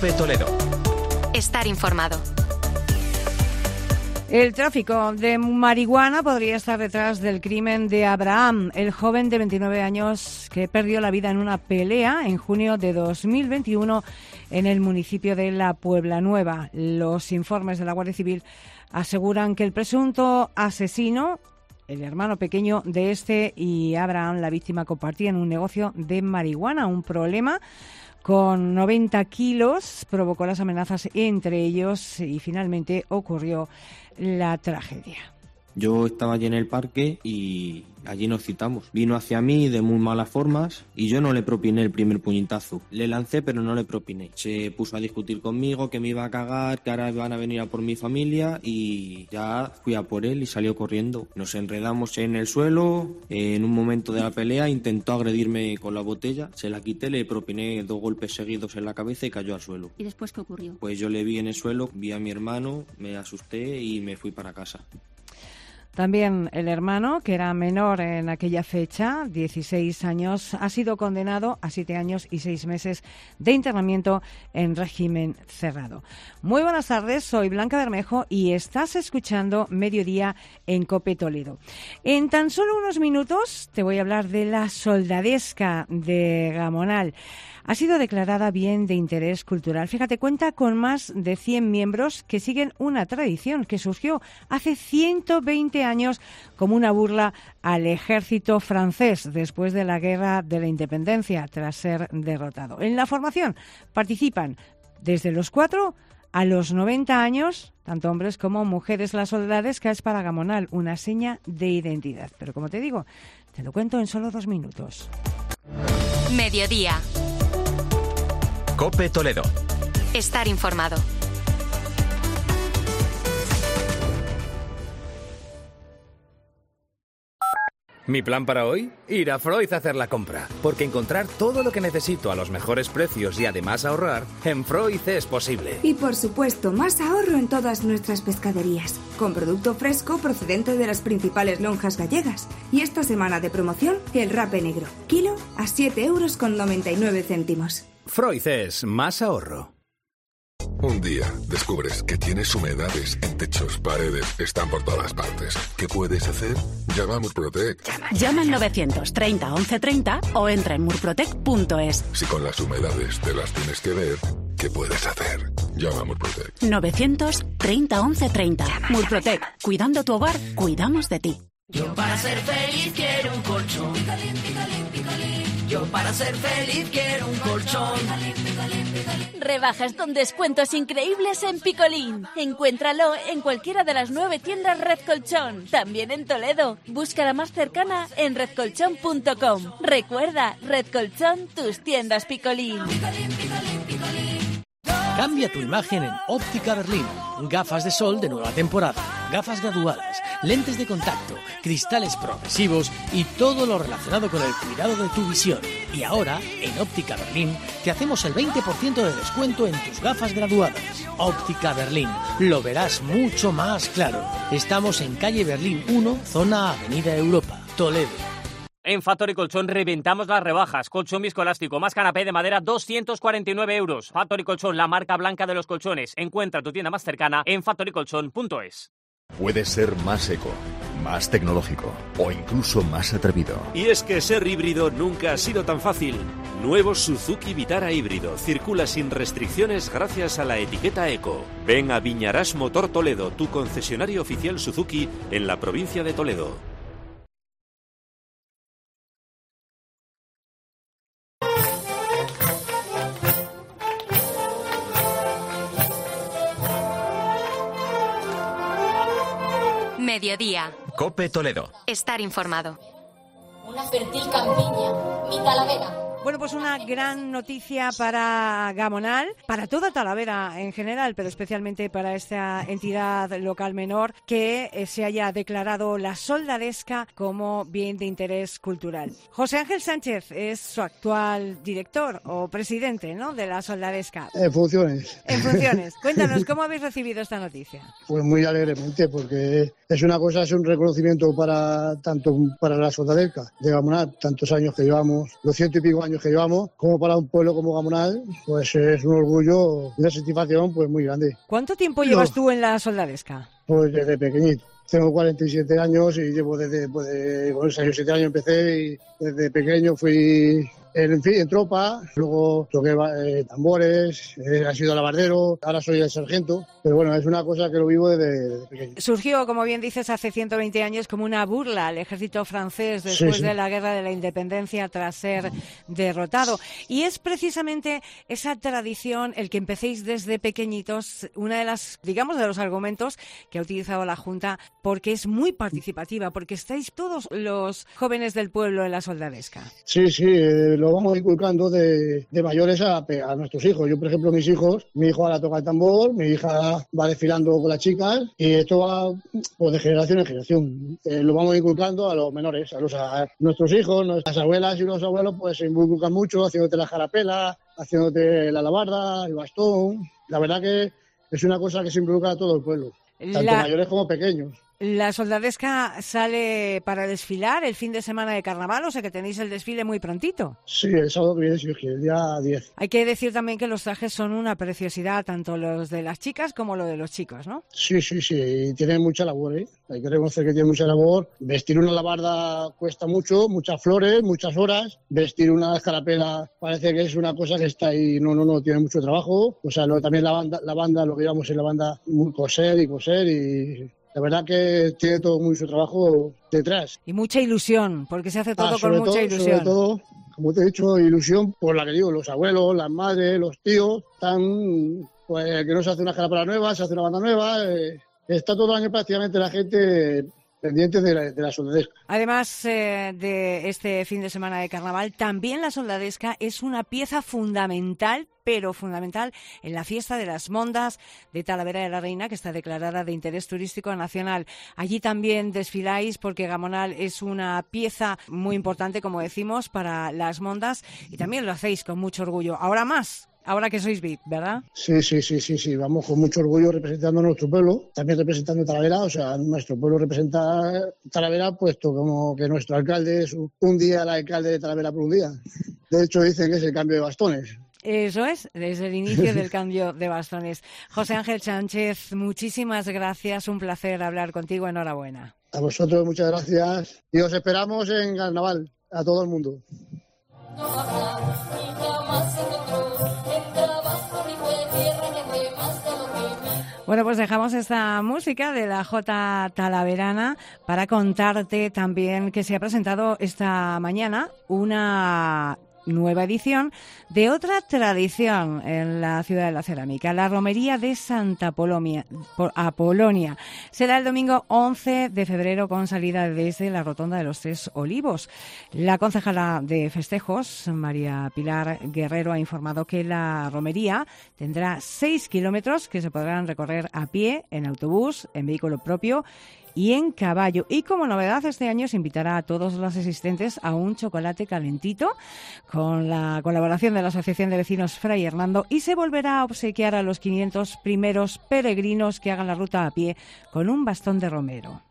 COPE Toledo. Estar informado. El tráfico de marihuana podría estar detrás del crimen de Abraham, el joven de 29 años que perdió la vida en una pelea en junio de 2021 en el municipio de La Puebla Nueva. Los informes de la Guardia Civil aseguran que el presunto asesino, el hermano pequeño de este, y Abraham, la víctima, compartían un negocio de marihuana. Un problema con 90 kilos provocó las amenazas entre ellos y finalmente ocurrió la tragedia. Yo estaba allí en el parque y allí nos citamos. Vino hacia mí de muy malas formas y yo no le propiné el primer puñetazo. Le lancé pero no le propiné. Se puso a discutir conmigo que me iba a cagar, que ahora van a venir a por mi familia, y ya fui a por él y salió corriendo. Nos enredamos en el suelo. En un momento de la pelea intentó agredirme con la botella. Se la quité, le propiné 2 golpes seguidos en la cabeza y cayó al suelo. ¿Y después qué ocurrió? Pues yo le vi en el suelo, vi a mi hermano, me asusté y me fui para casa. También el hermano, que era menor en aquella fecha, 16 años, ha sido condenado a 7 años y 6 meses de internamiento en régimen cerrado. Muy buenas tardes, soy Blanca Bermejo y estás escuchando Mediodía en COPE Toledo. En tan solo unos minutos te voy a hablar de la soldadesca de Gamonal. Ha sido declarada bien de interés cultural. Fíjate, cuenta con más de 100 miembros que siguen una tradición que surgió hace 120 años como una burla al ejército francés después de la Guerra de la Independencia, tras ser derrotado. En la formación participan desde los 4 a los 90 años, tanto hombres como mujeres. La soldadesca es para Gamonal una seña de identidad. Pero como te digo, te lo cuento en solo 2 minutos. Mediodía. COPE Toledo. Estar informado. Mi plan para hoy, ir a Freud a hacer la compra, porque encontrar todo lo que necesito a los mejores precios y además ahorrar, en Freud es posible. Y por supuesto, más ahorro en todas nuestras pescaderías, con producto fresco procedente de las principales lonjas gallegas. Y esta semana de promoción, el rape negro, kilo a 7,99 €. Freud es más ahorro. Un día descubres que tienes humedades en techos, paredes, están por todas partes. ¿Qué puedes hacer? Llama a Murprotec. Llama al 930 1130 o entra en murprotec.es. Si con las humedades te las tienes que ver, ¿qué puedes hacer? Llama a Murprotec. 930 1130. Murprotec. Cuidando tu hogar, cuidamos de ti. Yo para ser feliz quiero un colchón. Yo para ser feliz quiero un colchón. Rebajas con descuentos increíbles en Picolín. Encuéntralo en cualquiera de las 9 tiendas Red Colchón. También en Toledo. Busca la más cercana en redcolchón.com. Recuerda, Red Colchón, tus tiendas Picolín. Cambia tu imagen en Óptica Berlín. Gafas de sol de nueva temporada, gafas graduadas, lentes de contacto, cristales progresivos y todo lo relacionado con el cuidado de tu visión. Y ahora, en Óptica Berlín, te hacemos el 20% de descuento en tus gafas graduadas. Óptica Berlín, lo verás mucho más claro. Estamos en calle Berlín 1, zona Avenida Europa, Toledo. En Factory Colchón reventamos las rebajas. Colchón viscoelástico más canapé de madera, 249 €. Factory Colchón, la marca blanca de los colchones. Encuentra tu tienda más cercana en factorycolchón.es. Puedes ser más eco, más tecnológico o incluso más atrevido. Y es que ser híbrido nunca ha sido tan fácil. Nuevo Suzuki Vitara híbrido. Circula sin restricciones gracias a la etiqueta Eco. Ven a Viñarás Motor Toledo, tu concesionario oficial Suzuki en la provincia de Toledo. Mediodía. COPE Toledo. Estar informado. Una fértil campiña, mi Talavera. Bueno, pues una gran noticia para Gamonal, para toda Talavera en general, pero especialmente para esta entidad local menor, que se haya declarado la soldadesca como bien de interés cultural. José Ángel Sánchez es su actual director o presidente, ¿no?, de la soldadesca. En funciones. En funciones. Cuéntanos, ¿cómo habéis recibido esta noticia? Pues muy alegremente, porque es una cosa, es un reconocimiento para tanto para la soldadesca de Gamonal, tantos años que llevamos, los 100 y pico años años que llevamos, como para un pueblo como Gamonal, pues es un orgullo y una satisfacción pues muy grande. ¿Cuánto tiempo llevas tú en la soldadesca? Pues desde pequeñito. Tengo 47 años y llevo desde con 6 o 7 años empecé y desde pequeño fui en tropa, luego toqué tambores, he sido alabardero, ahora soy el sargento, pero bueno, es una cosa que lo vivo desde pequeño. Surgió, como bien dices, hace 120 años como una burla al ejército francés después de la Guerra de la Independencia tras ser derrotado. Y es precisamente esa tradición, el que empecéis desde pequeñitos, una de las, digamos, de los argumentos que ha utilizado la Junta, porque es muy participativa, porque estáis todos los jóvenes del pueblo en la soldadesca. Sí, lo vamos inculcando de mayores a nuestros hijos. Yo, por ejemplo, mi hijo ahora toca el tambor, mi hija va desfilando con las chicas y esto va pues, de generación en generación. Lo vamos inculcando a los menores, a nuestros hijos, nuestras abuelas y los abuelos pues se inculcan mucho haciéndote la jarapela, haciéndote la alabarda, el bastón. La verdad que es una cosa que se involucra a todo el pueblo, tanto mayores como pequeños. La soldadesca sale para desfilar el fin de semana de carnaval, o sea que tenéis el desfile muy prontito. Sí, el sábado que viene, el día 10. Hay que decir también que los trajes son una preciosidad, tanto los de las chicas como los de los chicos, ¿no? Sí, y tienen mucha labor, ¿eh? Hay que reconocer que tienen mucha labor. Vestir una alabarda cuesta mucho, muchas flores, muchas horas. Vestir una escarapela parece que es una cosa que está ahí, no, tiene mucho trabajo. O sea, también la banda, lo que llamamos en la banda, coser y... La verdad que tiene todo mucho trabajo detrás. Y mucha ilusión, porque se hace todo con mucha ilusión. Sobre todo, como te he dicho, ilusión por la que digo, los abuelos, las madres, los tíos, están, pues que no se hace una escarapela nueva, se hace una banda nueva, está todo el año prácticamente la gente pendiente de la soldadesca. Además de este fin de semana de carnaval, también la soldadesca es una pieza fundamental, pero fundamental, en la fiesta de las Mondas de Talavera de la Reina, que está declarada de interés turístico nacional. Allí también desfiláis porque Gamonal es una pieza muy importante, como decimos, para las Mondas y también lo hacéis con mucho orgullo. Ahora que sois VIP, ¿verdad? Sí, vamos con mucho orgullo representando a nuestro pueblo, también representando Talavera, o sea, nuestro pueblo representa Talavera, puesto como que nuestro alcalde es un día el alcalde de Talavera por un día. De hecho, dicen que es el cambio de bastones. Eso es, desde el inicio del cambio de bastones. José Ángel Sánchez, muchísimas gracias, un placer hablar contigo, enhorabuena. A vosotros muchas gracias y os esperamos en Carnaval, a todo el mundo. Bueno, pues dejamos esta música de la Jota Talaverana para contarte también que se ha presentado esta mañana una nueva edición de otra tradición en la ciudad de la cerámica, la romería de Santa Apolonia. Será el domingo 11 de febrero con salida desde la Rotonda de los Tres Olivos. La concejala de festejos, María Pilar Guerrero, ha informado que la romería tendrá 6 kilómetros que se podrán recorrer a pie, en autobús, en vehículo propio y en caballo. Y como novedad, este año se invitará a todos los asistentes a un chocolate calentito con la colaboración de la Asociación de Vecinos Fray Hernando y se volverá a obsequiar a los 500 primeros peregrinos que hagan la ruta a pie con un bastón de romero.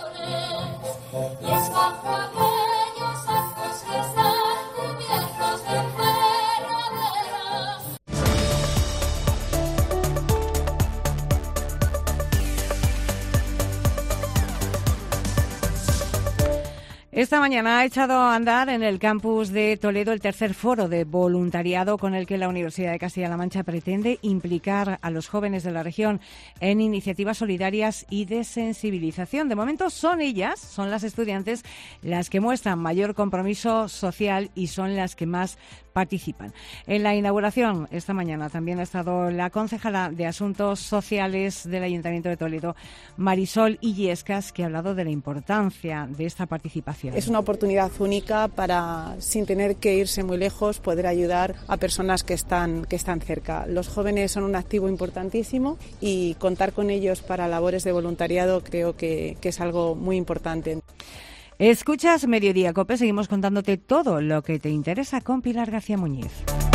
Esta mañana ha echado a andar en el campus de Toledo el tercer foro de voluntariado con el que la Universidad de Castilla-La Mancha pretende implicar a los jóvenes de la región en iniciativas solidarias y de sensibilización. De momento son las estudiantes, las que muestran mayor compromiso social y son las que más participan. En la inauguración esta mañana también ha estado la concejala de Asuntos Sociales del Ayuntamiento de Toledo, Marisol Illescas, que ha hablado de la importancia de esta participación. Es una oportunidad única para, sin tener que irse muy lejos, poder ayudar a personas que están cerca. Los jóvenes son un activo importantísimo y contar con ellos para labores de voluntariado creo que es algo muy importante. Escuchas Mediodía Cope, seguimos contándote todo lo que te interesa con Pilar García Muñiz.